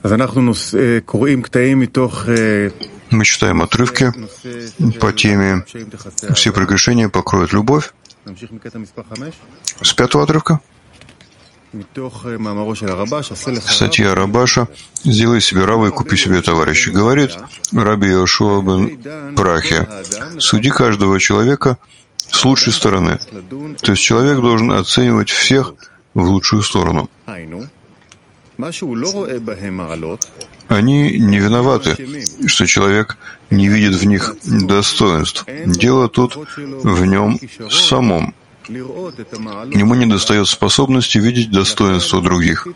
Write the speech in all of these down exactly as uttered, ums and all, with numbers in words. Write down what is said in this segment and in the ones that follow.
Мы читаем отрывки по теме «Все прегрешения покроет любовь». С пятого отрывка. Статья Рабаша «Сделай себе рава и купи себе товарища». Говорит Раби Йошуа бен Прахия: суди каждого человека с лучшей стороны. То есть человек должен оценивать всех в лучшую сторону. Они не виноваты, что человек не видит в них достоинств. Дело тут в нем самом. Ему недостает способности видеть достоинства других.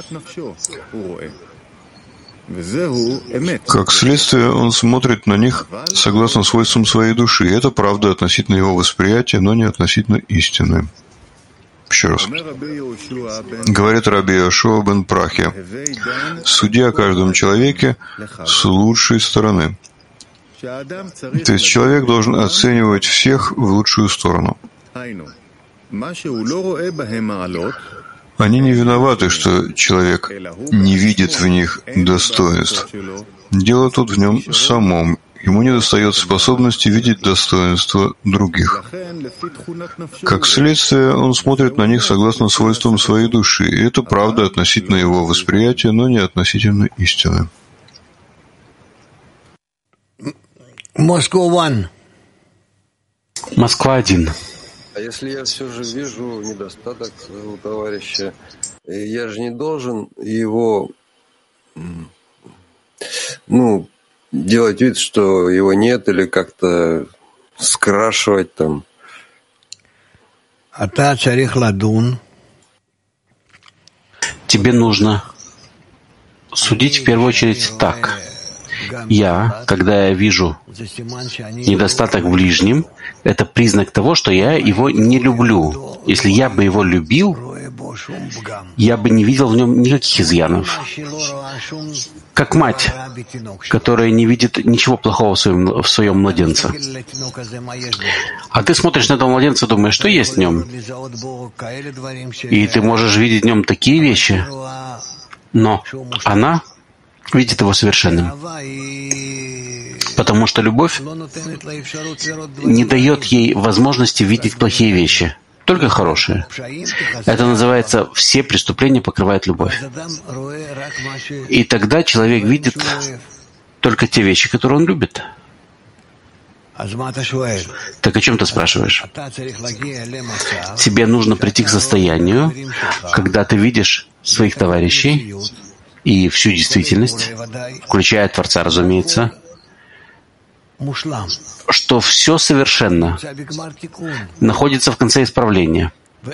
Как следствие, он смотрит на них согласно свойствам своей души. И это правда относительно его восприятия, но не относительно истины. Еще раз. Говорит Раби Йошуа бен Прахия: суди о каждом человеке с лучшей стороны. То есть человек должен оценивать всех в лучшую сторону. Они не виноваты, что человек не видит в них достоинств. Дело тут в нем самом. Ему недостает способности видеть достоинства других. Как следствие, он смотрит на них согласно свойствам своей души. И это правда относительно его восприятия, но не относительно истины. Москва один. А если я все же вижу недостаток своего товарища, я же не должен его, ну, делать вид, что его нет, или как-то скрашивать там. Тебе нужно судить в первую очередь так. Я, когда я вижу недостаток в ближнем, это признак того, что я его не люблю. Если я бы его любил, я бы не видел в нем никаких изъянов. Как мать, которая не видит ничего плохого в своем, в своем младенце. А ты смотришь на этого младенца и думаешь, что есть в нем. И ты можешь видеть в нем такие вещи, но она видит его совершенным. Потому что любовь не дает ей возможности видеть плохие вещи, только хорошие. Это называется «все преступления покрывает любовь». И тогда человек видит только те вещи, которые он любит. Так о чем ты спрашиваешь? Тебе нужно прийти к состоянию, когда ты видишь своих товарищей и всю действительность, включая Творца, разумеется, что все совершенно находится в конце исправления.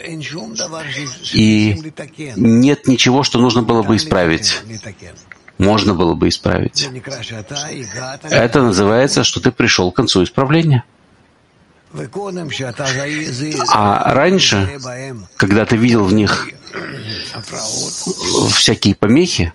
И нет ничего, что нужно было бы исправить. Можно было бы исправить. Это называется, что ты пришел к концу исправления. А раньше, когда ты видел в них всякие помехи,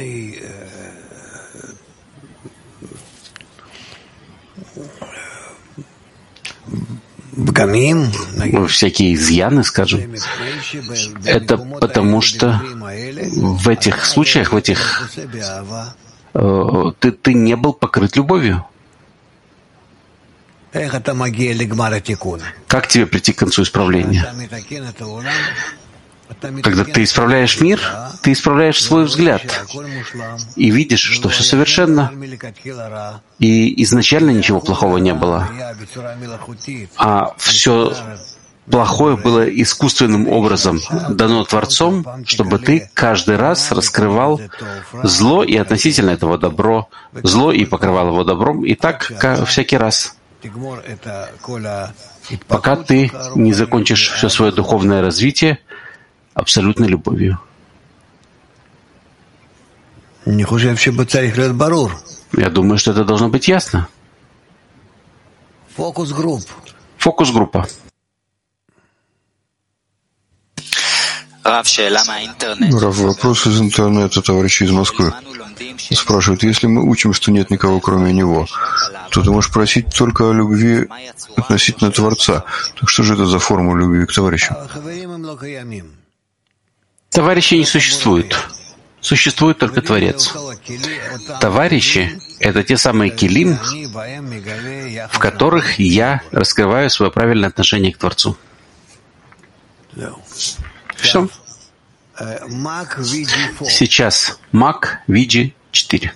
всякие изъяны, скажем, это потому что в этих случаях, в этих э, ты, ты не был покрыт любовью. Как тебе прийти к концу исправления? Когда ты исправляешь мир, ты исправляешь свой взгляд и видишь, что все совершенно, и изначально ничего плохого не было, а все плохое было искусственным образом дано Творцом, чтобы ты каждый раз раскрывал зло и относительно этого добро, зло и покрывал его добром, и так всякий раз, пока ты не закончишь все свое духовное развитие абсолютной любовью. Я думаю, что это должно быть ясно. Фокус-группа. Рав, вопрос из интернета, товарищи из Москвы. Спрашивают, если мы учим, что нет никого кроме Него, то ты можешь просить только о любви относительно Творца. Так что же это за форма любви к товарищу? Товарищи не существует. Существует только Творец. Товарищи — это те самые келим, в которых я раскрываю свое правильное отношение к Творцу. Все. Сейчас Мак Виджи четыре.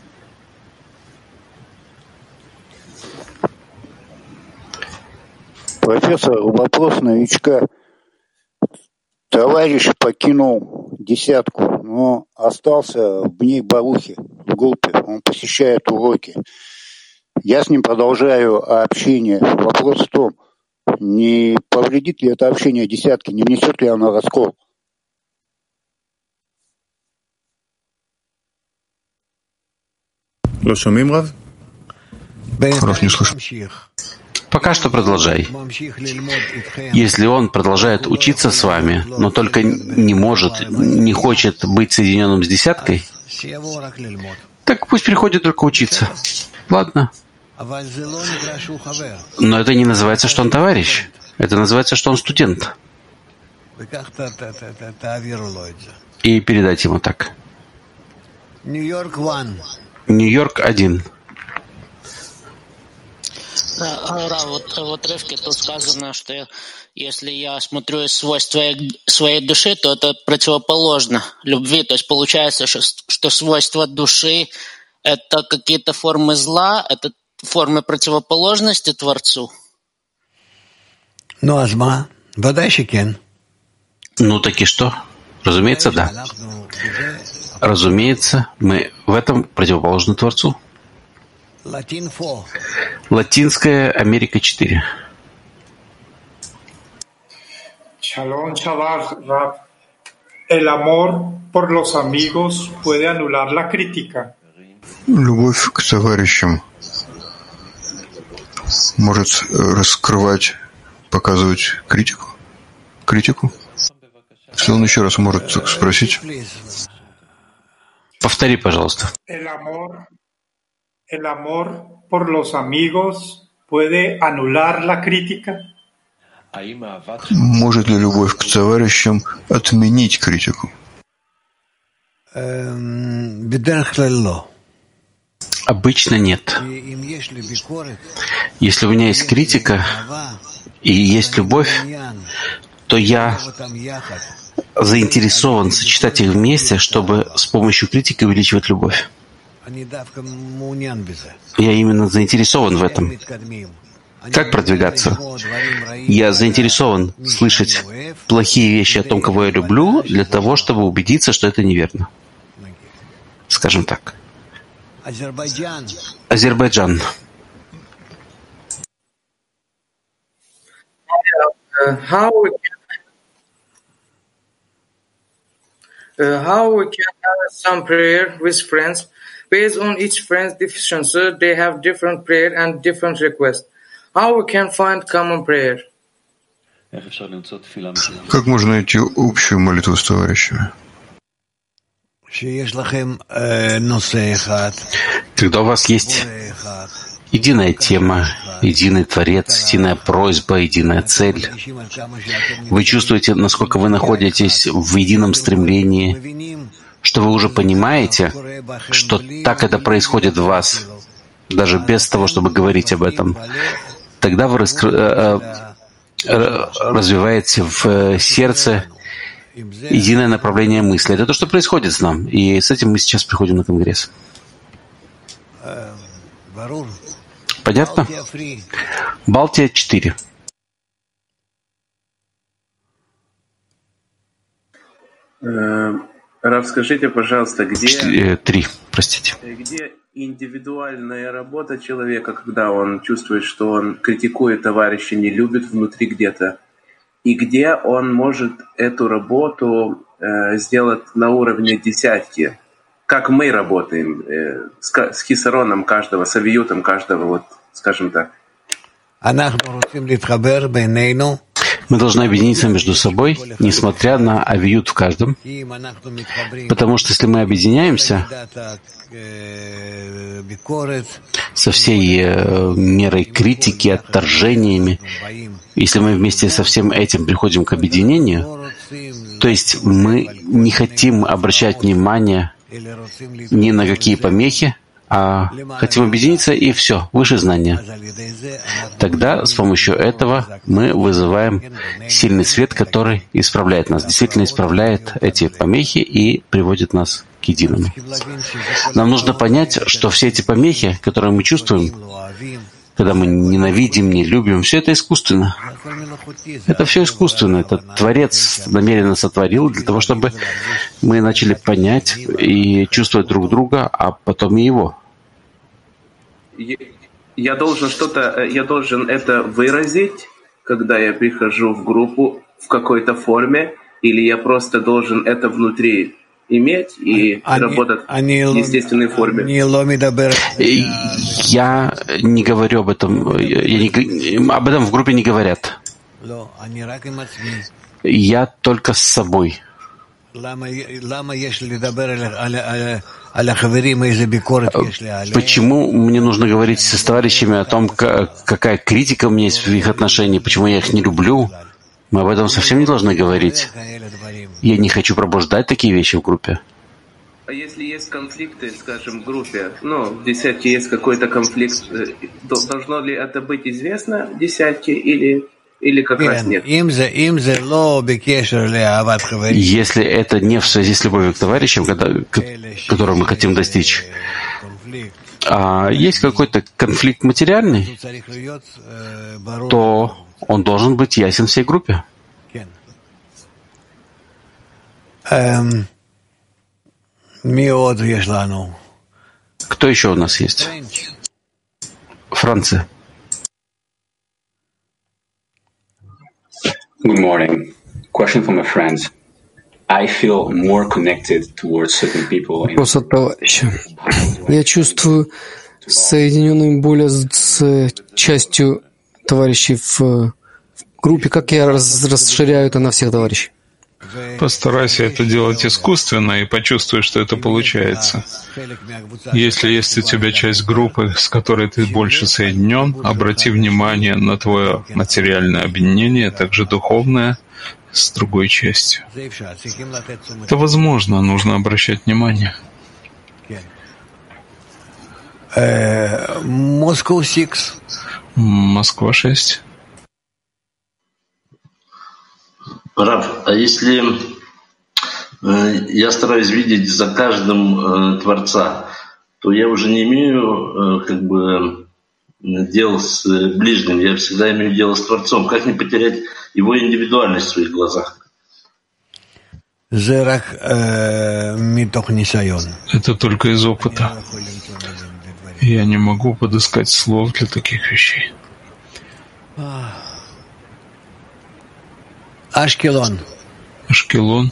Профессор, вопрос новичка. Товарищ покинул десятку, но остался в ней Барухи, в группе. Он посещает уроки. Я с ним продолжаю общение. Вопрос в том, не повредит ли это общение десятки, не внесет ли оно раскол? Рав, не слышу. Пока что продолжай. Если он продолжает учиться с вами, но только не может, не хочет быть соединенным с десяткой, так пусть приходит только учиться. Ладно. Но это не называется, что он товарищ. Это называется, что он студент. И передать ему так. Нью-Йорк один. Рав, вот в отрывке тут сказано, что если я смотрю свойства своей души, то это противоположно любви. То есть получается, что, что свойства души — это какие-то формы зла, это формы противоположности Творцу. Ну, азма, вода-щекен. Ну, так и что? Разумеется, да. Разумеется, мы в этом противоположны Творцу. Латинская Америка четыре. Shalom, Shabbat, Rab. El amor por los amigos puede anular la crítica. Любовь к товарищам может раскрывать, показывать критику? Критику? Если он еще раз может спросить. Повтори, пожалуйста. El amor, el amor por los amigos puede anular la crítica. Может ли любовь к товарищам отменить критику? Обычно нет. Если у меня есть критика и есть любовь, то я заинтересован сочетать их вместе, чтобы с помощью критики увеличивать любовь. Я именно заинтересован в этом. Как продвигаться? Я заинтересован слышать плохие вещи о том, кого я люблю, для того, чтобы убедиться, что это неверно. Скажем так. Азербайджан. Uh, how we can, uh, how we can have some prayer with friends based on each friend's deficiency. They have different prayer and different requests. How we can find common prayer? Как можно найти общую молитву с товарищами? Когда у вас есть единая тема, единый Творец, единая просьба, единая цель, вы чувствуете, насколько вы находитесь в едином стремлении, что вы уже понимаете, что так это происходит в вас, даже без того, чтобы говорить об этом. Тогда вы раскры... развиваете в сердце единое направление мысли. Это то, что происходит с нами. И с этим мы сейчас приходим на Конгресс. Понятно? Балтия четыре. Рав, скажите, пожалуйста, где... Три, простите. Где индивидуальная работа человека, когда он чувствует, что он критикует товарища, не любит внутри где-то, и где он может эту работу э, сделать на уровне десятки, как мы работаем, э, с, с хисароном каждого, с авиютом каждого, вот, скажем так. Мы должны объединиться между собой, несмотря на авиют в каждом, потому что если мы объединяемся со всей э, мерой критики, отторжениями, если мы вместе со всем этим приходим к объединению, то есть мы не хотим обращать внимание ни на какие помехи, а хотим объединиться, и все, выше знания. Тогда с помощью этого мы вызываем сильный свет, который исправляет нас, действительно исправляет эти помехи и приводит нас к единому. Нам нужно понять, что все эти помехи, которые мы чувствуем, когда мы ненавидим, не любим, все это искусственно. Это все искусственно. Это Творец намеренно сотворил для того, чтобы мы начали понять и чувствовать друг друга, а потом и его. Я должен что-то, я должен это выразить, когда я прихожу в группу в какой-то форме, или я просто должен это внутри иметь и работать в естественной форме. Я не говорю об этом. Я не, об этом в группе не говорят. Я только с собой. Почему мне нужно говорить с товарищами о том, какая критика у меня есть в их отношении, почему я их не люблю? Мы об этом совсем не должны говорить. Я не хочу пробуждать такие вещи в группе. А если есть конфликты, скажем, в группе, ну, в десятке есть какой-то конфликт, должно ли это быть известно в десятке или, или как раз нет? Если это не в связи с любовью к товарищам, которую мы хотим достичь, а есть какой-то конфликт материальный, то он должен быть ясен всей группе. Um, Кто еще у нас есть? Франция. Good morning. Question from a friend. I feel more connected towards certain people. Вопрос от товарища. Я чувствую соединенным более с частью товарищей в группе. Как я раз, расширяю это на всех товарищей? Постарайся это делать искусственно и почувствуй, что это получается. Если есть у тебя часть группы, с которой ты больше соединен, обрати внимание на твое материальное объединение, также духовное, с другой частью. Это возможно, нужно обращать внимание. Москва шесть. Рав, а если э, я стараюсь видеть за каждым э, Творца, то я уже не имею э, как бы дел с э, ближним, я всегда имею дело с Творцом. Как не потерять его индивидуальность в своих глазах? Это только из опыта. Я не могу подыскать слов для таких вещей. Ашкелон. Ашкелон.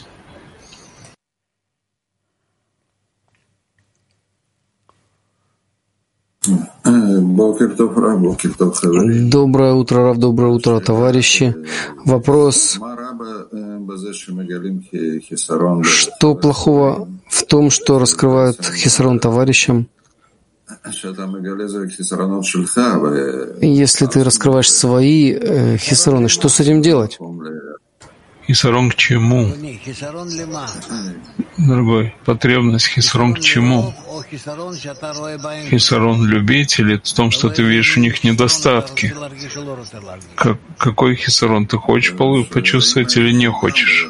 Доброе утро, Рав, доброе утро, товарищи. Вопрос. Что плохого в том, что раскрывают хисарон товарищам? Если ты раскрываешь свои э, хисароны, что с этим делать? Хисарон к чему? Дорогой, потребность хисарон к чему? Хисарон любить или в том, что ты видишь у них недостатки? Как, какой хисарон? Ты хочешь почувствовать или не хочешь?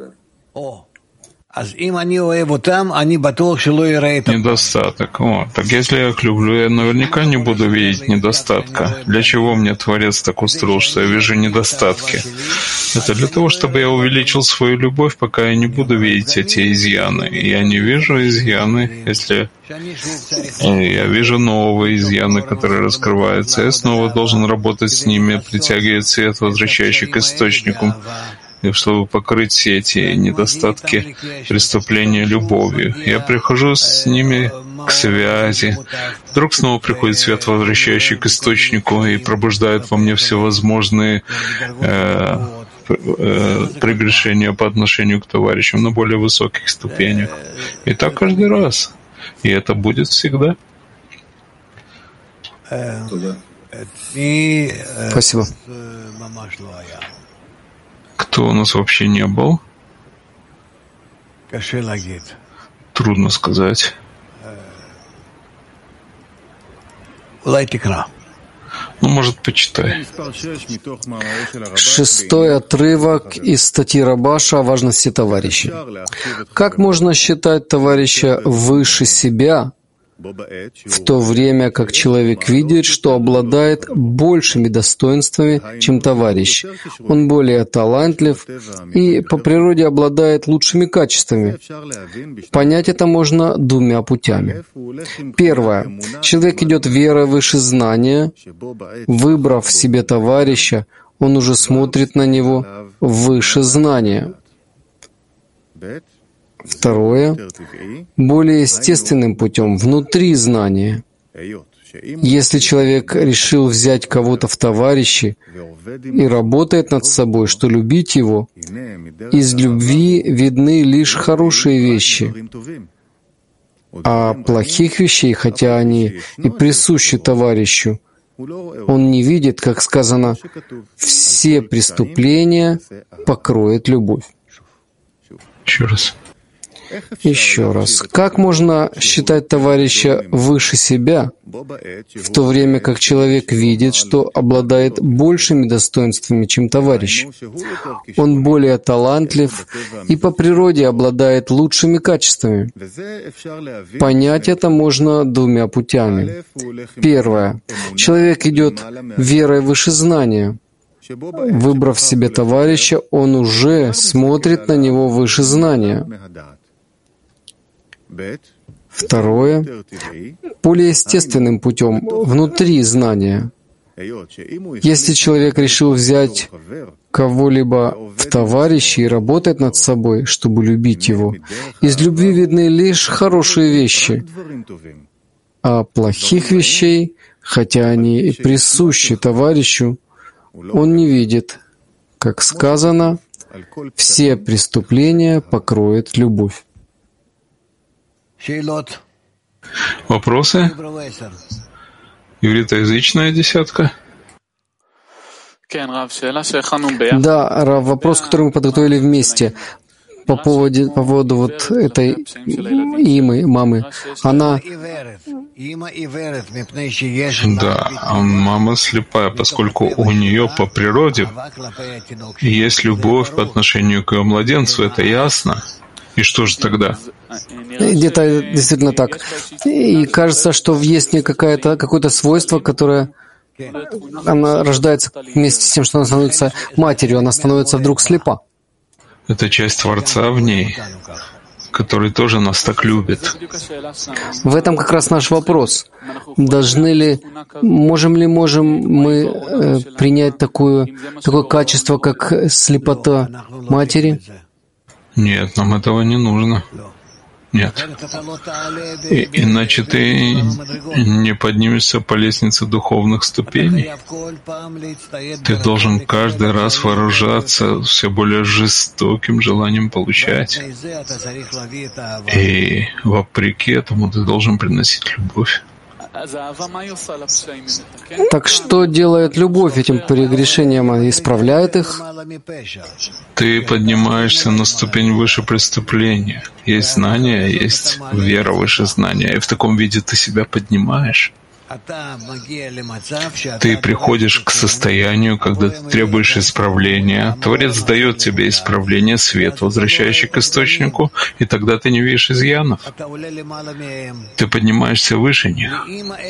Недостаток. О, так если я их люблю, я наверняка не буду видеть недостатка. Для чего мне Творец так устроил, что я вижу недостатки? Это для того, чтобы я увеличил свою любовь, пока я не буду видеть эти изъяны. Я не вижу изъяны, если я вижу новые изъяны, которые раскрываются. Я снова должен работать с ними, притягивать свет, возвращающий к источнику, чтобы покрыть все эти недостатки преступления любовью. Я прихожу с ними к связи. Вдруг снова приходит свет, возвращающий к источнику, и пробуждает во мне всевозможные э, э, прегрешения по отношению к товарищам на более высоких ступенях. И так каждый раз. И это будет всегда. Спасибо. Кто у нас вообще не был? Трудно сказать. Ну, может, почитай. Шестой отрывок из статьи Рабаша о важности товарища. Как можно считать товарища выше себя, в то время как человек видит, что обладает большими достоинствами, чем товарищ? Он более талантлив и по природе обладает лучшими качествами. Понять это можно двумя путями. Первое. Человек идет верой выше знания. Выбрав себе товарища, он уже смотрит на него выше знания. Второе. Более естественным путем, внутри знания. Если человек решил взять кого-то в товарищи и работает над собой, что любить его, из любви видны лишь хорошие вещи, а плохих вещей, хотя они и присущи товарищу, он не видит, как сказано, все преступления покроет любовь. Еще раз. Еще раз. Как можно считать товарища выше себя, в то время как человек видит, что обладает большими достоинствами, чем товарищ? Он более талантлив и по природе обладает лучшими качествами. Понять это можно двумя путями. Первое. Человек идет верой выше знания. Выбрав себе товарища, он уже смотрит на него выше знания. Второе. Более естественным путем, внутри знания. Если человек решил взять кого-либо в товарищи и работать над собой, чтобы любить его, из любви видны лишь хорошие вещи, а плохих вещей, хотя они и присущи товарищу, он не видит. Как сказано, все преступления покроет любовь. Вопросы? Ивритоязычная десятка? Да, Рав, вопрос, который мы подготовили вместе по поводу, по поводу вот этой имы, мамы. Она... Да, мама слепая, поскольку у нее по природе есть любовь по отношению к ее младенцу, это ясно. И что же тогда? Где-то действительно так. И кажется, что есть какое-то какое-то свойство, которое она рождается вместе с тем, что она становится матерью, она становится вдруг слепа. Это часть Творца в ней, который тоже нас так любит. В этом как раз наш вопрос. Должны ли, можем ли можем мы э, принять такую, такое качество, как слепота матери? Нет, нам этого не нужно. Нет. И, иначе ты не поднимешься по лестнице духовных ступеней. Ты должен каждый раз вооружаться все более жестоким желанием получать. И вопреки этому ты должен приносить любовь. Так что делает любовь этим прегрешениям? Она исправляет их? Ты поднимаешься на ступень выше преступления. Есть знание, есть вера выше знания. И в таком виде ты себя поднимаешь. Ты приходишь к состоянию, когда ты требуешь исправления. Творец дает тебе исправление, свет, возвращающий к источнику, и тогда ты не видишь изъянов. Ты поднимаешься выше них.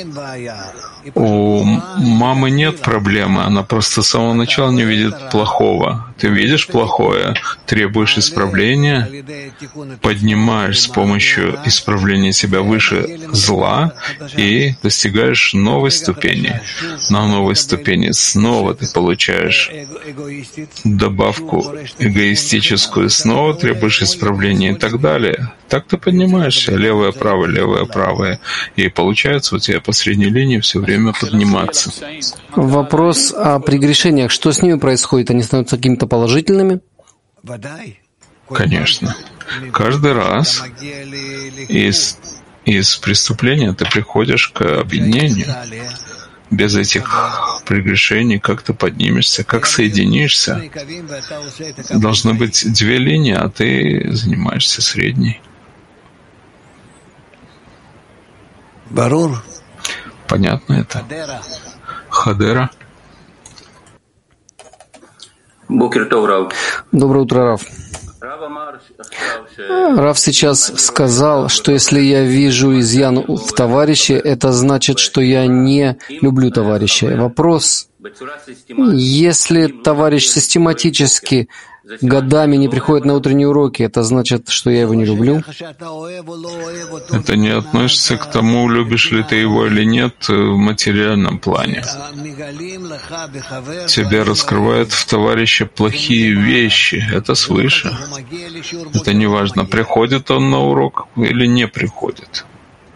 У мамы нет проблемы, она просто с самого начала не видит плохого. Ты видишь плохое, требуешь исправления, поднимаешь с помощью исправления себя выше зла и достигаешь новой ступени. На новой ступени снова ты получаешь добавку эгоистическую, снова требуешь исправления и так далее. Так ты поднимаешься, левое, правое, левое, правое. И получается у тебя по средней линии все время подниматься. Вопрос о прегрешениях. Что с ними происходит? Они становятся какими-то положительными? Конечно. Каждый раз из, из преступления ты приходишь к объединению. Без этих прегрешений как ты поднимешься, как соединишься. Должны быть две линии, а ты занимаешься средней. Понятно это? Хадера. Доброе утро, Рав. Рав сейчас сказал, что если я вижу изъян в товарище, это значит, что я не люблю товарища. Вопрос: если товарищ систематически годами не приходит на утренние уроки, это значит, что я его не люблю? Это не относится к тому, любишь ли ты его или нет в материальном плане. Тебя раскрывают в товарище плохие вещи. Это свыше. Это не важно, приходит он на урок или не приходит.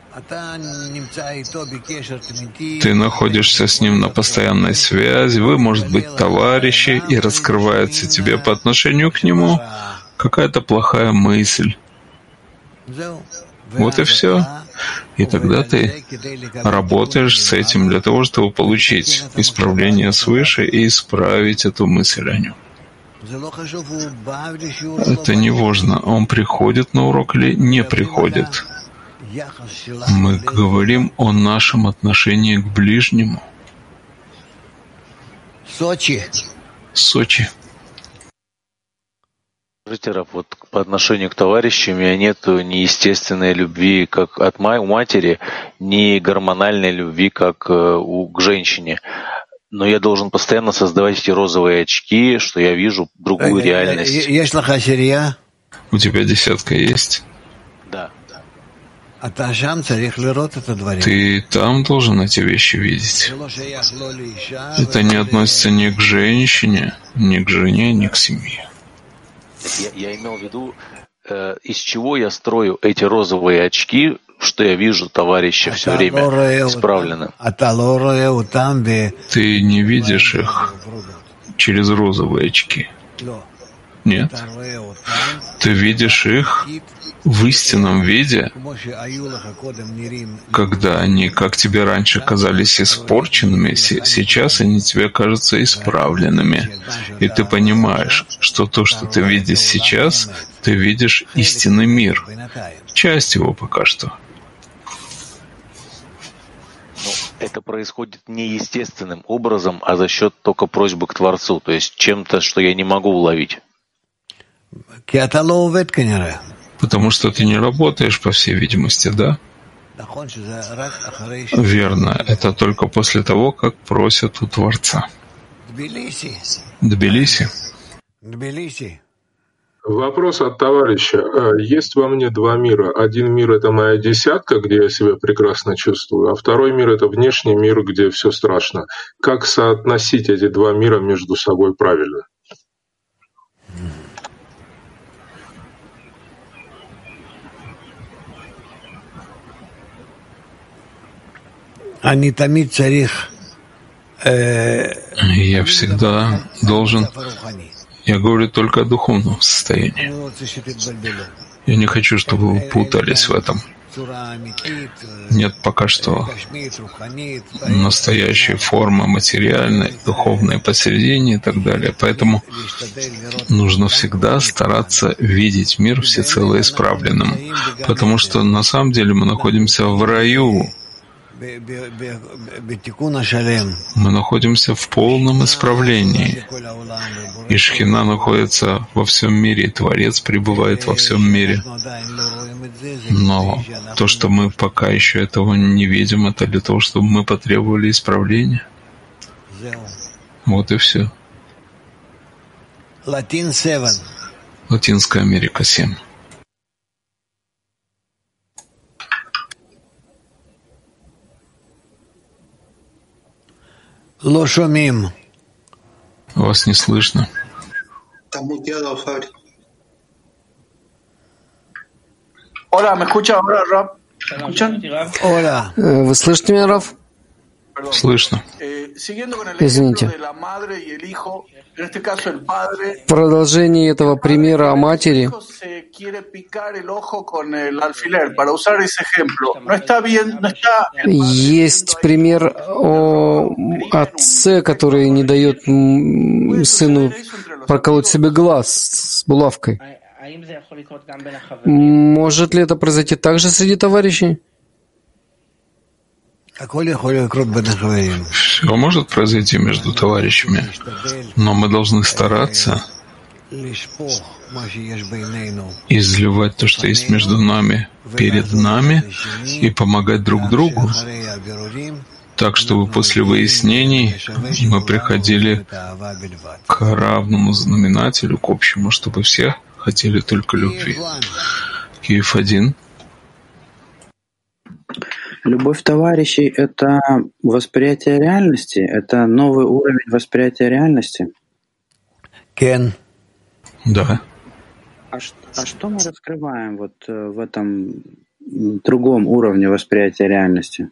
Ты находишься с ним на постоянной связи, вы, может быть, товарищи, и раскрывается тебе по отношению к нему какая-то плохая мысль. Вот и все. И тогда ты работаешь с этим для того, чтобы получить исправление свыше и исправить эту мысль о нем. Это не важно, он приходит на урок или не приходит. Мы говорим о нашем отношении к ближнему. Сочи. Сочи. Скажите, Рав, вот по отношению к товарищам у меня нет ни естественной любви, как от ма- у матери, ни гормональной любви, как э, у, к женщине. Но я должен постоянно создавать эти розовые очки, что я вижу другую реальность. У тебя десятка есть? Да. Ты там должен эти вещи видеть. Это не относится ни к женщине, ни к жене, ни к семье. Я, я имел в виду, э, из чего я строю эти розовые очки, что я вижу товарища все время исправленным. Ты не видишь их через розовые очки. Нет. Ты видишь их в истинном виде, когда они, как тебе раньше казались испорченными, сейчас они тебе кажутся исправленными. И ты понимаешь, что то, что ты видишь сейчас, ты видишь истинный мир. Часть его пока что. Но это происходит не естественным образом, а за счет только просьбы к Творцу, то есть чем-то, что я не могу уловить. Потому что ты не работаешь, по всей видимости, да? Верно. Это только после того, как просят у Творца. Тбилиси. Вопрос от товарища. Есть во мне два мира. Один мир — это моя десятка, где я себя прекрасно чувствую, а второй мир — это внешний мир, где все страшно. Как соотносить эти два мира между собой правильно? Я всегда должен... Я говорю только о духовном состоянии. Я не хочу, чтобы вы путались в этом. Нет пока что настоящей формы материальной, духовной посередине и так далее. Поэтому нужно всегда стараться видеть мир всецело исправленным. Потому что на самом деле мы находимся в раю. Мы находимся в полном исправлении. И Шхина находится во всем мире, и Творец пребывает во всем мире. Но то, что мы пока еще этого не видим, это для того, чтобы мы потребовали исправления. Вот и все. Латинская Америка семь. Вас не слышно. Hola, ¿me escucha ahora, Rab? ¿Me escuchan? Hola. Вы слышите меня, Рав? Слышно. Извините. В продолжении этого примера о матери есть пример о отце, который не дает сыну проколоть себе глаз с булавкой. Может ли это произойти также среди товарищей? Все может произойти между товарищами, но мы должны стараться изливать то, что есть между нами, перед нами, и помогать друг другу, так, чтобы после выяснений мы приходили к равному знаменателю, к общему, чтобы все хотели только любви. Киев один. Любовь товарищей — это восприятие реальности, это новый уровень восприятия реальности. Кен. Да. А, а что мы раскрываем вот в этом другом уровне восприятия реальности?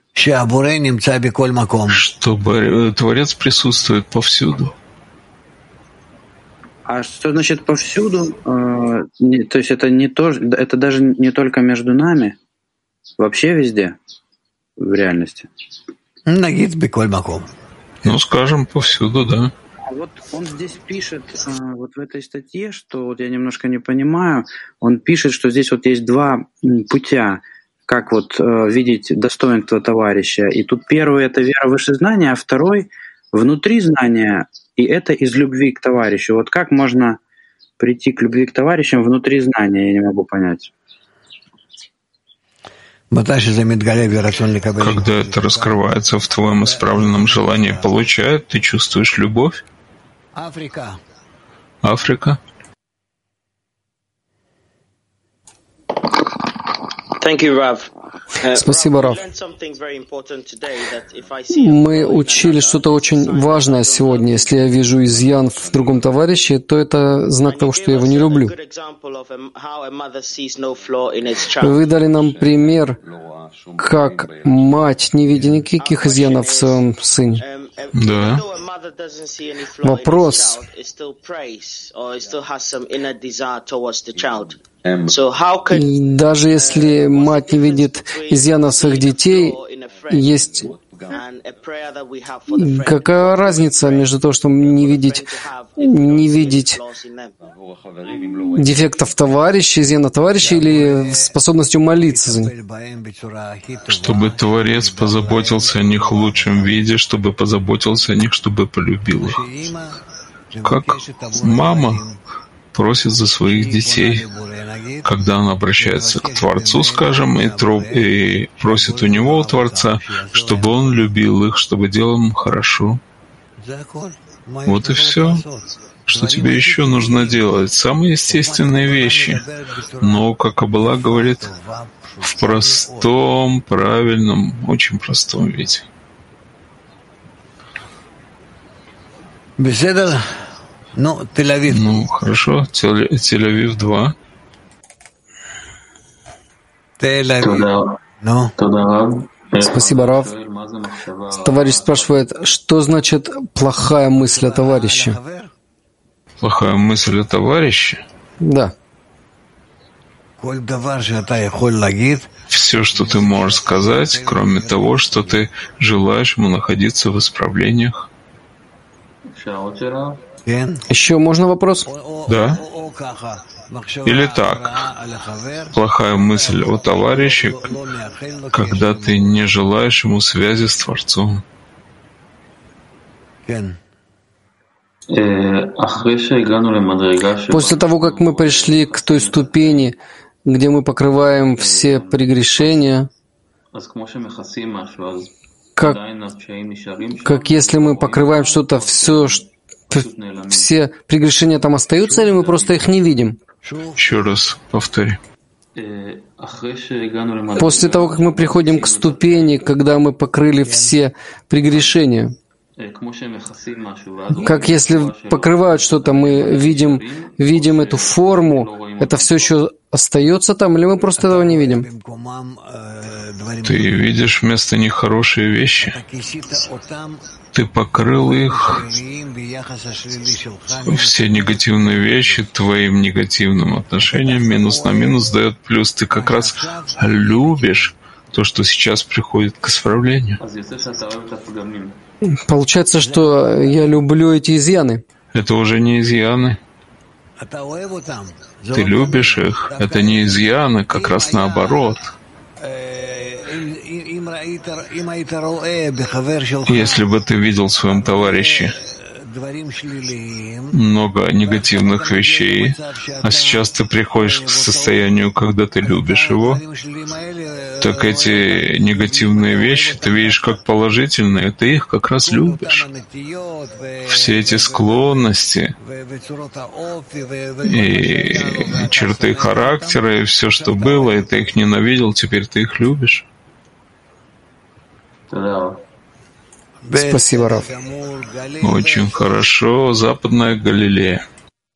Что Творец присутствует повсюду. А что значит повсюду? Э, не, то есть это не то, это даже не только между нами, вообще везде в реальности. Ну, скажем, повсюду, да. А вот он здесь пишет, вот в этой статье, что вот я немножко не понимаю, он пишет, что здесь вот есть два путя, как вот видеть достоинство товарища. И тут первый — это вера выше знания, а второй — внутри знания, и это из любви к товарищу. Вот как можно прийти к любви к товарищам внутри знания, я не могу понять. Когда это раскрывается в твоем исправленном желании получать, ты чувствуешь любовь? Африка. Африка. Thank you, Rav. Спасибо, Рав. Мы учили что-то очень важное сегодня. Если я вижу изъян в другом товарище, то это знак того, что я его не люблю. Вы дали нам пример, как мать не видит никаких изъянов в своем сыне. Да. Вопрос. Даже если мать не видит изъяна своих детей, есть какая разница между тем, что не видеть, не видеть дефектов товарища, изъяна товарища, или способностью молиться за них? Чтобы Творец позаботился о них в лучшем виде, чтобы позаботился о них, чтобы полюбил их. Как мама просит за своих детей, когда она обращается к Творцу, скажем, и, тру, и просит у него, у Творца, чтобы он любил их, чтобы делал им хорошо. Вот и все. Что тебе еще нужно делать? Самые естественные вещи. Но, как Каббала говорит, в простом, правильном, очень простом виде. Ну, Тель-Авив. Ну, хорошо. Тель-Авив два. Тель-Авив. Ну. Спасибо, Рав. Товарищ спрашивает, что значит плохая мысль о товарище? Плохая мысль о товарище? Да. Все, что ты можешь сказать, кроме того, что ты желаешь ему находиться в исправлениях. Еще можно вопрос? Да. Или так. Плохая мысль о товарище, когда ты не желаешь ему связи с Творцом. После того, как мы пришли к той ступени, где мы покрываем все прегрешения, как, как если мы покрываем что-то, все, все прегрешения там остаются, или мы просто их не видим? Еще раз повтори. После того, как мы приходим к ступени, когда мы покрыли все прегрешения, как если покрывают что-то, мы видим, видим эту форму, это все еще остается там, или мы просто этого не видим? Ты видишь вместо них хорошие вещи. Ты покрыл их, все негативные вещи твоим негативным отношением, минус на минус дает плюс. Ты как раз любишь то, что сейчас приходит к исправлению. Получается, что я люблю эти изъяны. Это уже не изъяны. Ты любишь их. Это не изъяны, как раз наоборот. Если бы ты видел в своем товарище много негативных вещей, а сейчас ты приходишь к состоянию, когда ты любишь его, так эти негативные вещи ты видишь как положительные, ты их как раз любишь. Все эти склонности и черты характера, и все, что было, и ты их ненавидел, теперь ты их любишь. Спасибо, Рав. Очень хорошо. Западная Галилея.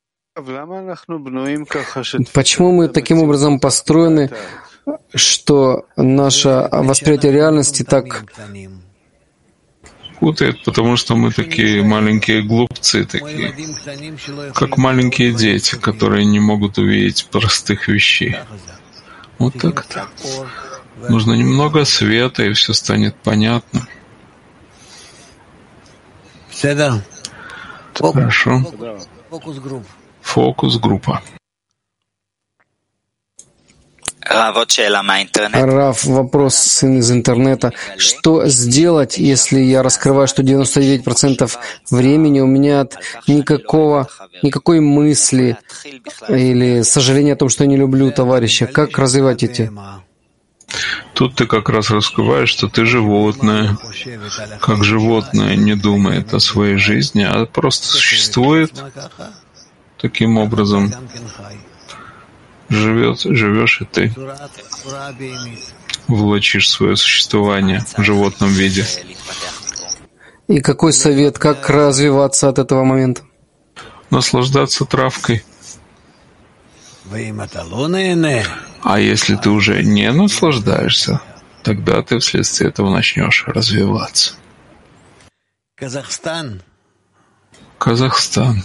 Почему мы таким образом построены, что наше восприятие реальности так путает? Потому что мы такие маленькие глупцы, такие, как маленькие дети, которые не могут увидеть простых вещей. Вот так это. Нужно немного света, и все станет понятно. Хорошо. Фокус-группа. Рав, вопрос из интернета. Что сделать, если я раскрываю, что девяносто девять процентов времени у меня от никакого, никакой мысли или сожаления о том, что я не люблю товарища? Как развивать эти? Тут ты как раз раскрываешь, что ты животное. Как животное не думает о своей жизни, а просто существует таким образом. Живет, живешь и ты. Влачишь свое существование в животном виде. И какой совет, как развиваться от этого момента? Наслаждаться травкой. А если ты уже не наслаждаешься, тогда ты вследствие этого начнешь развиваться. Казахстан. Казахстан.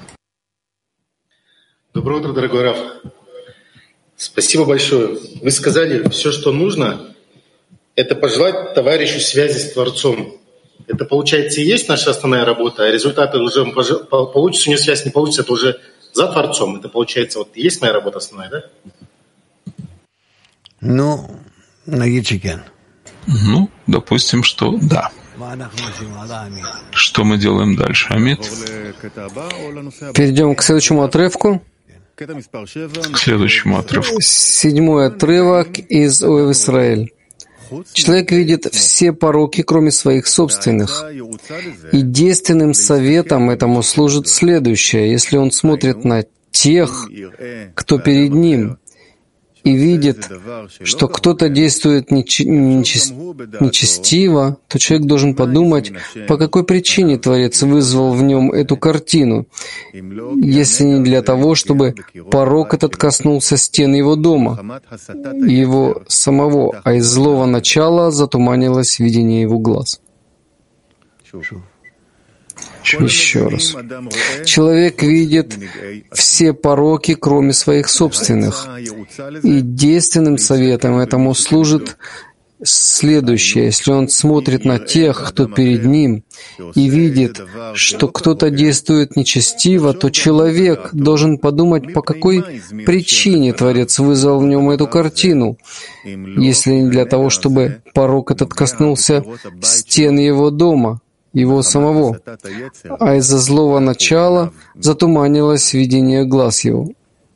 Доброе утро, дорогой Рав. Спасибо большое. Вы сказали, все, что нужно, это пожелать товарищу связи с Творцом. Это, получается, и есть наша основная работа, а результаты уже получится, у него связь не получится, это уже за Творцом. Это, получается, вот есть моя работа основная, да? Ну, нагичикен. Ну, допустим, что да. Что мы делаем дальше, Амит? Перейдем к следующему отрывку. К следующему отрывку. Седьмой отрывок из Оев Исраэль. Человек видит все пороки, кроме своих собственных. И действенным советом этому служит следующее. Если он смотрит на тех, кто перед ним, и видит, что кто-то действует нечестиво, то человек должен подумать, по какой причине Творец вызвал в нем эту картину, если не для того, чтобы порок этот коснулся стен его дома, его самого, а из злого начала затуманилось видение его глаз. Еще раз. Человек видит все пороки, кроме своих собственных. И действенным советом этому служит следующее. Если он смотрит на тех, кто перед ним, и видит, что кто-то действует нечестиво, то человек должен подумать, по какой причине Творец вызвал в нем эту картину, если не для того, чтобы порок этот коснулся стен его дома, его самого, а из-за злого начала затуманилось видение глаз его.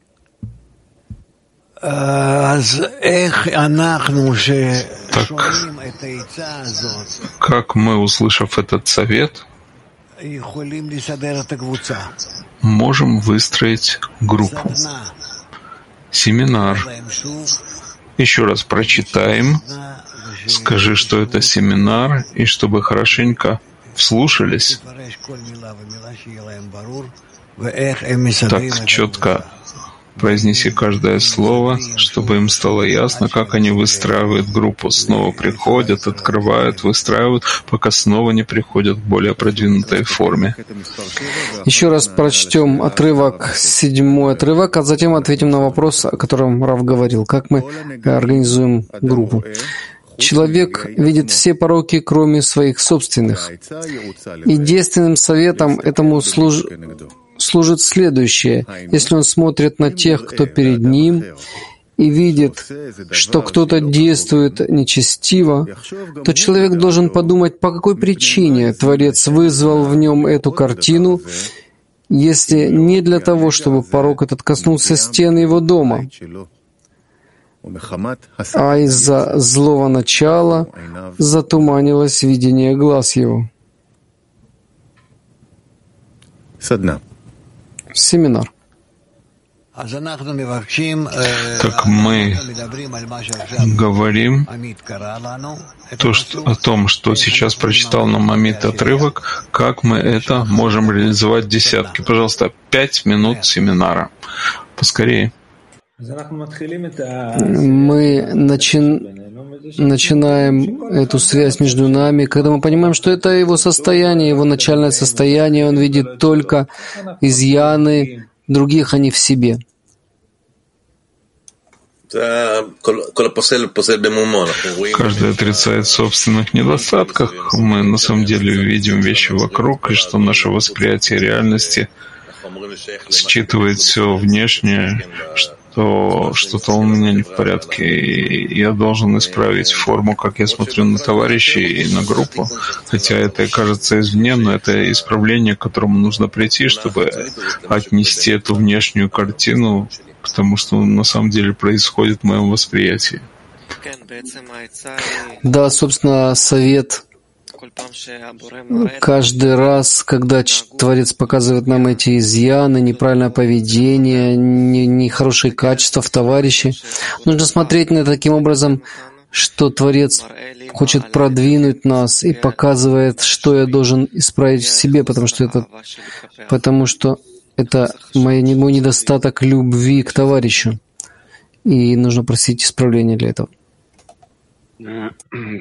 Так, как мы, услышав этот совет, можем выстроить группу, семинар. Еще раз прочитаем, скажи, что это семинар, и чтобы хорошенько вслушались, так четко произнеси каждое слово, чтобы им стало ясно, как они выстраивают группу. Снова приходят, открывают, выстраивают, пока снова не приходят в более продвинутой форме. Еще раз прочтем отрывок, седьмой отрывок, а затем ответим на вопрос, о котором Рав говорил, как мы организуем группу. Человек видит все пороки, кроме своих собственных. И действенным советом этому служ... служит следующее. Если он смотрит на тех, кто перед ним, и видит, что кто-то действует нечестиво, то человек должен подумать, по какой причине Творец вызвал в нем эту картину, если не для того, чтобы порок этот коснулся стен его дома, а из-за злого начала затуманилось видение глаз его. Семинар. Так мы говорим то, что, о том, что сейчас прочитал нам Амит отрывок, как мы это можем реализовать в десятке. Пожалуйста, пять минут семинара. Поскорее. Мы начи... начинаем эту связь между нами, когда мы понимаем, что это его состояние, его начальное состояние, он видит только изъяны других, а не в себе. Каждый отрицает собственных недостатках. Мы на самом деле видим вещи вокруг, и что наше восприятие реальности считывает все внешнее, что что-то у меня не в порядке, и я должен исправить форму, как я смотрю на товарищей и на группу. Хотя это кажется извне, но это исправление, к которому нужно прийти, чтобы отнести эту внешнюю картину к тому, что на самом деле происходит в моем восприятии. Да, собственно, совет. Каждый раз, когда Творец показывает нам эти изъяны, неправильное поведение, нехорошие качества в товарище, нужно смотреть на это таким образом, что Творец хочет продвинуть нас и показывает, что я должен исправить в себе, потому что это, потому что это мой, мой недостаток любви к товарищу. И нужно просить исправления для этого. Да,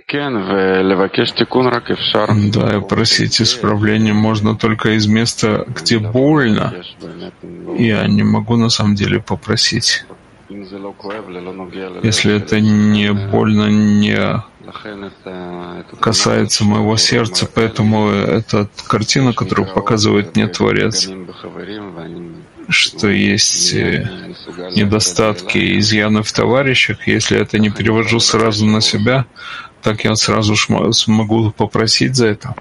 и просить исправления можно только из места, где больно. Я не могу на самом деле попросить. Если это не больно, не касается моего сердца, поэтому эта картина, которую показывает мне Творец, что есть недостатки и изъяны в товарищах, если я это не перевожу сразу на себя, так я сразу смогу попросить за это.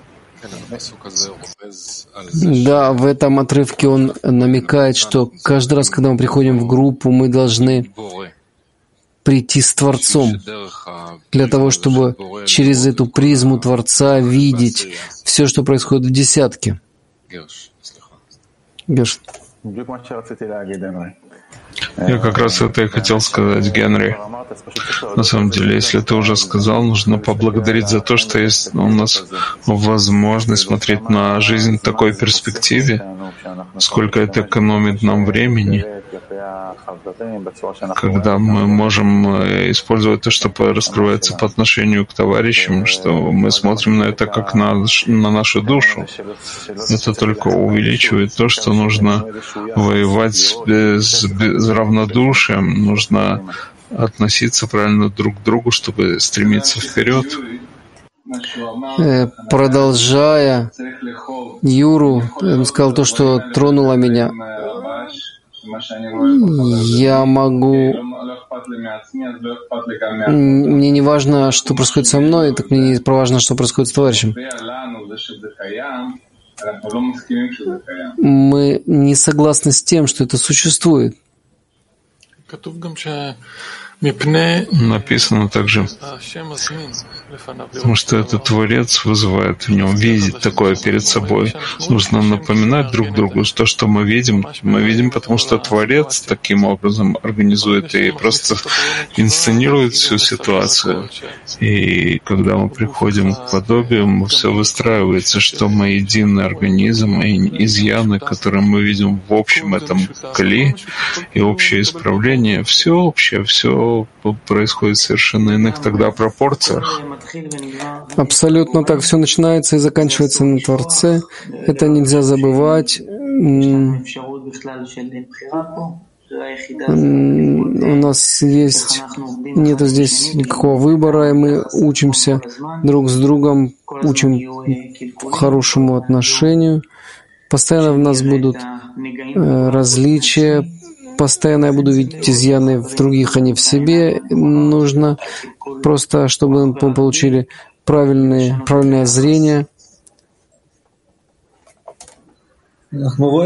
Да, в этом отрывке он намекает, что каждый раз, когда мы приходим в группу, мы должны прийти с Творцом, для того, чтобы через эту призму Творца видеть все, что происходит в десятке. Герш. Я как раз это и хотел сказать, Генри. На самом деле, если ты уже сказал, нужно поблагодарить за то, что есть у нас возможность смотреть на жизнь в такой перспективе, сколько это экономит нам времени, когда мы можем использовать то, что раскрывается по отношению к товарищам, что мы смотрим на это как на, на нашу душу. Это только увеличивает то, что нужно воевать с, с, с равнодушием, нужно относиться правильно друг к другу, чтобы стремиться вперед. Продолжая Юру, он сказал то, что тронуло меня. Я могу... Мне не важно, что происходит со мной, так мне не важно, что происходит с товарищем. Мы не согласны с тем, что это существует. Написано также, потому что этот Творец вызывает в нем видеть такое перед собой. Нужно напоминать друг другу, что, что мы видим, мы видим, потому что Творец таким образом организует и просто инсценирует всю ситуацию. И когда мы приходим к подобию, все выстраивается, что мы единый организм, и изъяны, которые мы видим в общем этом кли, и общее исправление, все общее, все происходит в совершенно иных тогда пропорциях. Абсолютно так. Все начинается и заканчивается на Творце. Это нельзя забывать. У нас есть, нету здесь никакого выбора, и мы учимся друг с другом, учим хорошему отношению. Постоянно в нас будут различия, постоянно я буду видеть изъяны в других, а не в себе. Нужно просто, чтобы мы получили правильное, правильное зрение. Мы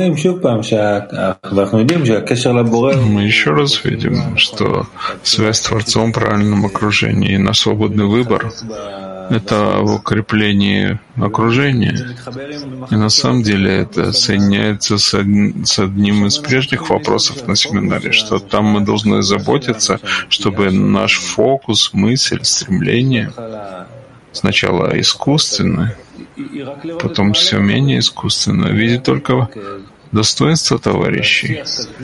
еще раз видим, что связь с Творцом в правильном окружении и наш свободный выбор — это в укреплении окружения. И на самом деле это соединяется с, од... с одним из прежних вопросов на семинаре, что там мы должны заботиться, чтобы наш фокус, мысль, стремление сначала искусственное, потом все менее искусственно, видеть только достоинство товарищей,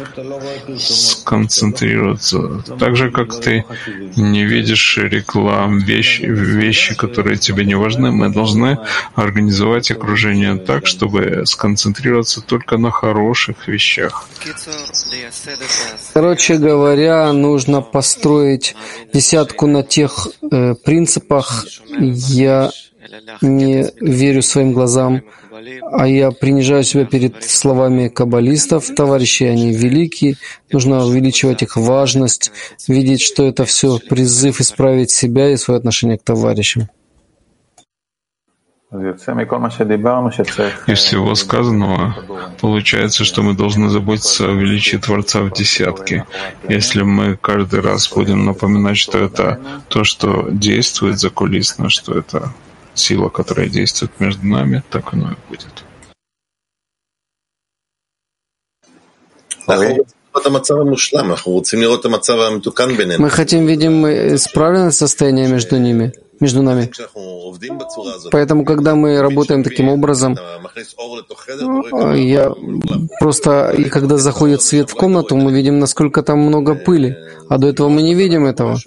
сконцентрироваться. Так же, как ты не видишь реклам, вещи, вещи, которые тебе не важны, мы должны организовать окружение так, чтобы сконцентрироваться только на хороших вещах. Короче говоря, нужно построить десятку на тех э, принципах. Я не верю своим глазам, а я принижаю себя перед словами каббалистов. Товарищи, они великие, нужно увеличивать их важность, видеть, что это все призыв исправить себя и свое отношение к товарищам. Из всего сказанного получается, что мы должны заботиться о величии Творца в десятке. Если мы каждый раз будем напоминать, что это то, что действует закулисно, что это сила, которая действует между нами, так оно и будет. Мы хотим видеть исправленное состояние между ними, между нами. Поэтому, когда мы работаем таким образом, я просто, и когда заходит свет в комнату, мы видим, насколько там много пыли, а до этого мы не видим этого.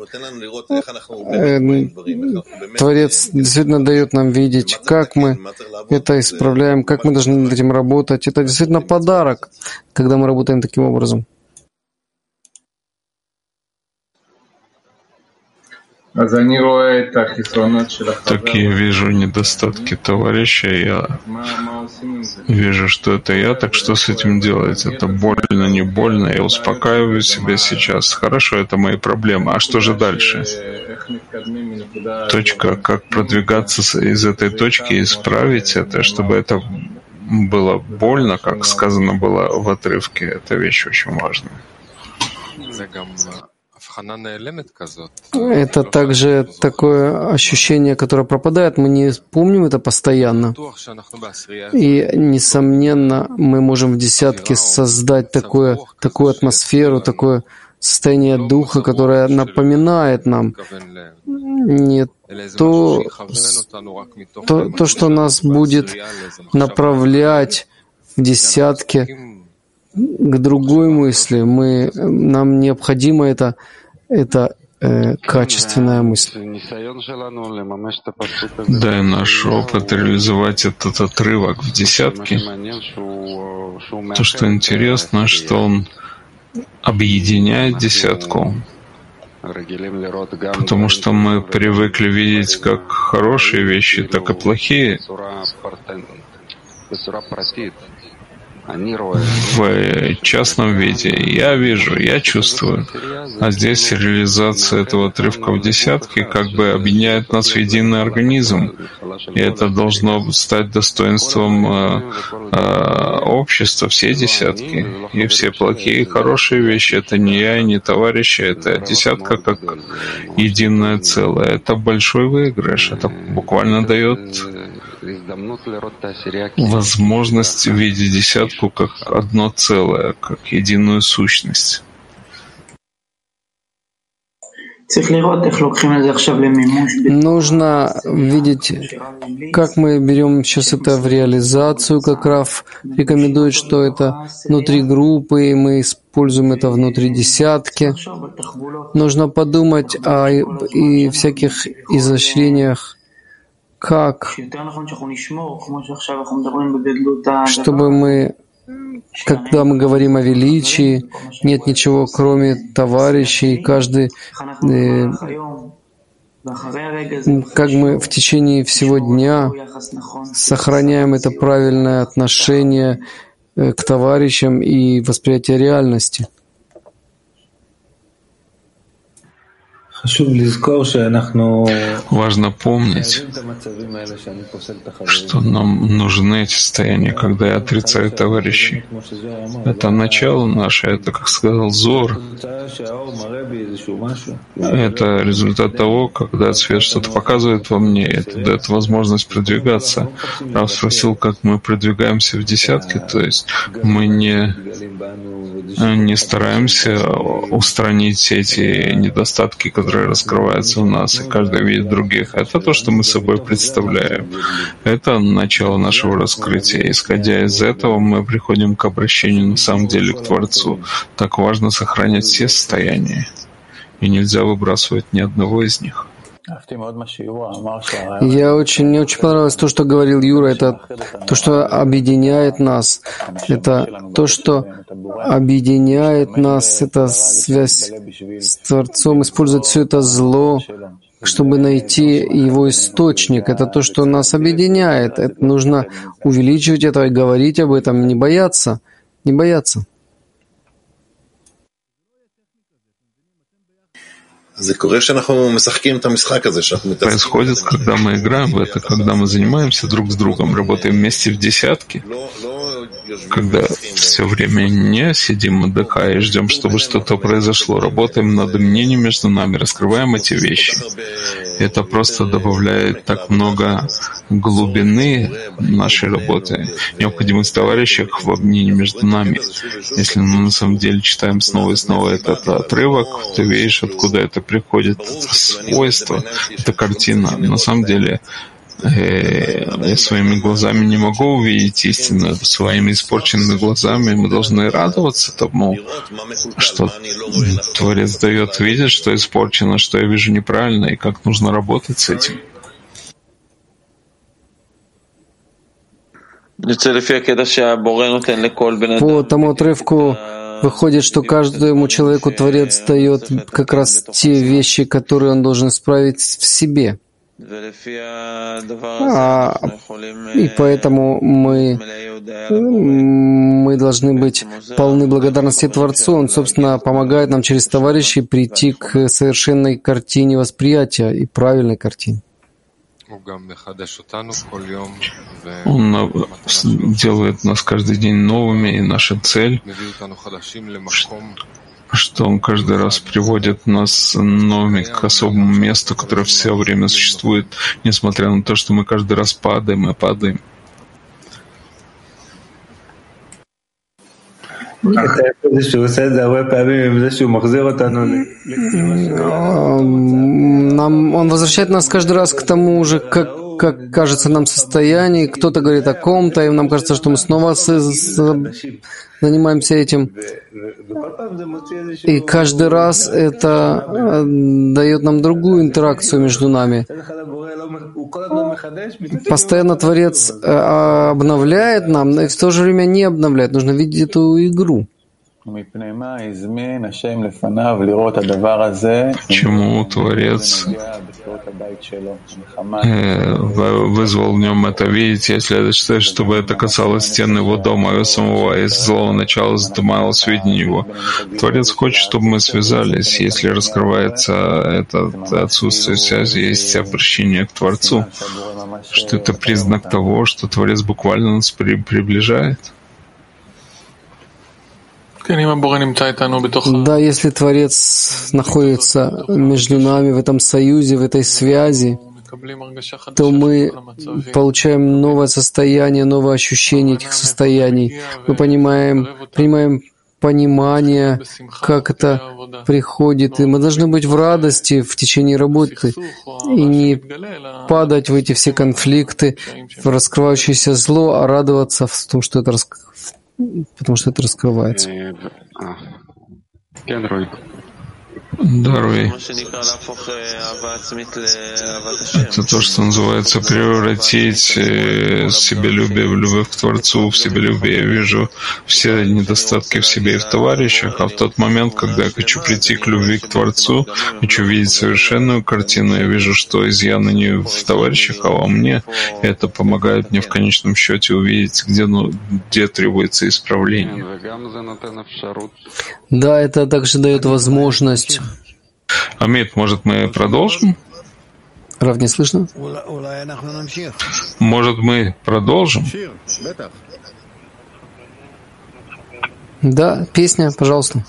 Творец действительно дает нам видеть, как мы это исправляем, как мы должны над этим работать. Это действительно подарок, когда мы работаем таким образом. Так я вижу недостатки товарища, я вижу, что это я, так что с этим делать? Это больно, не больно, я успокаиваю себя сейчас. Хорошо, это мои проблемы. А что же дальше? Точка, как продвигаться из этой точки и исправить это, чтобы это было больно, как сказано было в отрывке. Это вещь очень важная. Это также такое ощущение, которое пропадает. Мы не помним это постоянно. И, несомненно, мы можем в десятке создать такое, такую атмосферу, такое состояние духа, которое напоминает нам не то, то, то, что нас будет направлять в десятке к другой мысли. Мы, нам необходимо это Это э, качественная мысль. Да, и наш опыт реализовать этот отрывок в десятке. То, что интересно, что он объединяет десятку, потому что мы привыкли видеть как хорошие вещи, так и плохие в частном виде. Я вижу, я чувствую. А здесь реализация этого отрывка в десятке как бы объединяет нас в единый организм. И это должно стать достоинством э, э, общества, все десятки. И все плохие и хорошие вещи — это не я и не товарищи, это десятка как единое целое. Это большой выигрыш. Это буквально дает возможность видеть десятку как одно целое, как единую сущность. Нужно видеть, как мы берем сейчас это в реализацию, как Раф рекомендует, что это внутри группы, и мы используем это внутри десятки. Нужно подумать о и всяких изощрениях, как, чтобы мы, когда мы говорим о величии, нет ничего, кроме товарищей, каждый, э, как мы в течение всего дня сохраняем это правильное отношение к товарищам и восприятие реальности. Важно помнить, что нам нужны эти состояния, когда я отрицаю товарищей. Это начало наше, это, как сказал Зор, это результат того, когда свет что-то показывает во мне, это дает возможность продвигаться. Рав спросил, как мы продвигаемся в десятке, то есть мы не, не стараемся устранить все эти недостатки, которые раскрываются в нас, и каждый видит других. Это то, что мы собой представляем. Это начало нашего раскрытия. Исходя из этого, мы приходим к обращению на самом деле к Творцу. Так важно сохранять все состояния, и нельзя выбрасывать ни одного из них. Я очень, мне очень понравилось то, что говорил Юра. Это то, что объединяет нас. Это то, что объединяет нас. Это связь с Творцом. Использовать все это зло, чтобы найти его источник. Это то, что нас объединяет. Это нужно увеличивать это и говорить об этом. Не бояться. Не бояться. Происходит, когда мы играем в это, когда мы занимаемся друг с другом, работаем вместе в десятке, когда все время не сидим, отдыхая и ждем, чтобы что-то произошло, работаем над мнением между нами, раскрываем эти вещи. Это просто добавляет так много глубины нашей работы, необходимость товарищей в обмене между нами. Если мы на самом деле читаем снова и снова этот отрывок, ты видишь, откуда это приходит, это свойство, эта картина. На самом деле, я своими глазами не могу увидеть истину, своими испорченными глазами мы должны радоваться тому, что Творец дает видеть, что испорчено, что я вижу неправильно, и как нужно работать с этим. По тому отрывку выходит, что каждому человеку Творец дает как раз те вещи, которые он должен исправить в себе. А, и поэтому мы, мы должны быть полны благодарности Творцу. Он, собственно, помогает нам через товарищей прийти к совершенной картине восприятия и правильной картине. Он делает нас каждый день новыми, и наша цель, что Он каждый раз приводит нас новыми к особому месту, которое все время существует, несмотря на то, что мы каждый раз падаем и падаем. Нам, он возвращает нас каждый раз к тому же, как, как кажется нам состояние. Кто-то говорит о ком-то, и нам кажется, что мы снова с, с, занимаемся этим. И каждый раз это дает нам другую интеракцию между нами. Постоянно Творец обновляет нам, но и в то же время не обновляет. Нужно видеть эту игру. Почему Творец э, вызвал в нем это видеть, если это считает, чтобы это касалось стен его дома, его самого, и с злого начала затуманилось видение его. Творец хочет, чтобы мы связались. Если раскрывается это отсутствие связи, есть обращение к Творцу, что это признак того, что Творец буквально нас при, приближает. Да, если Творец находится между нами в этом союзе, в этой связи, то мы получаем новое состояние, новое ощущение этих состояний. Мы понимаем, принимаем понимание, как это приходит. И мы должны быть в радости в течение работы и не падать в эти все конфликты, в раскрывающееся зло, а радоваться в том, что это раскрывается. Потому что это раскрывается. Даруй. Это то, что называется превратить себялюбие в любовь к Творцу, в себялюбие. Я вижу все недостатки в себе и в товарищах, а в тот момент, когда я хочу прийти к любви к Творцу, хочу видеть совершенную картину, я вижу, что изъяны не в товарищах, а во мне. И это помогает мне в конечном счете увидеть, где, ну, где требуется исправление. Да, это также дает возможность. Амит, может, мы продолжим? Рав, не слышно? Может, мы продолжим? Да, песня, пожалуйста.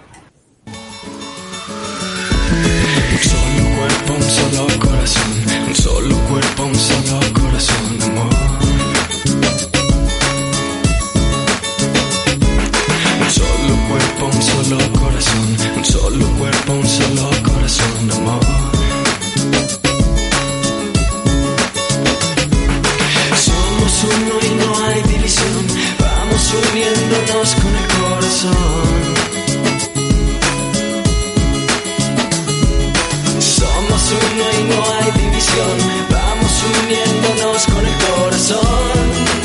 Uniéndonos con el corazón. Somos uno y no hay división. Vamos uniéndonos con el corazón.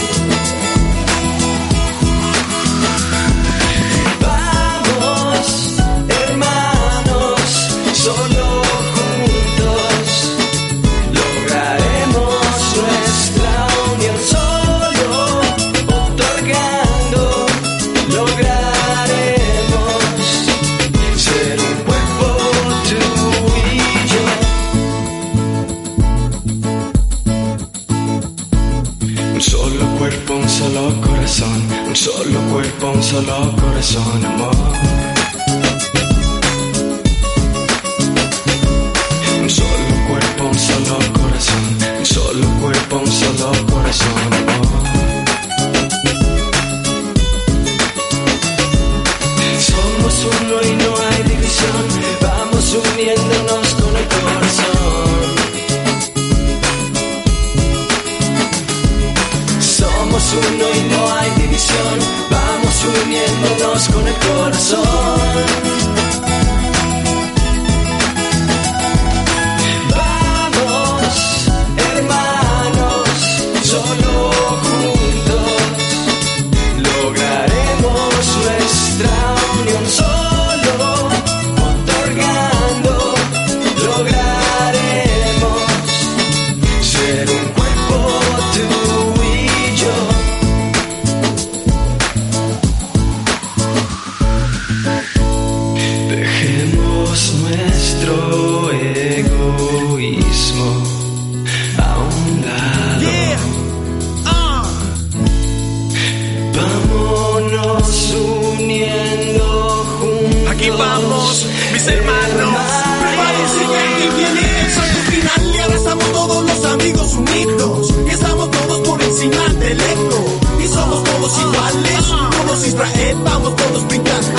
Vamos, hermanos, solo juntos lograremos nuestra unión. Solo otorgando lograremos ser un cuerpo, tú y yo. Un solo cuerpo, un solo corazón. Un solo cuerpo, un solo corazón, amor. Un solo cuerpo, un solo corazón. Un solo cuerpo, un solo corazón, amor. Somos uno y no hay división. Vamos uniéndonos con el corazón. Somos uno y no hay división. Vamos uniéndonos con el corazón. Vamos, hermanos, solo juntos lograremos nuestra unión. Solo otorgando lograremos ser un cuerpo, tú y yo. Dejemos nuestro egoísmo a un lado. Vámonos uniendo juntos. Aquí vamos, mis hermanos. Prepárense que aquí viene el salto final. Y ahora estamos todos los amigos unidos. Y estamos todos por encima del ego. Y somos todos iguales. Todos Israel, vamos todos brincando.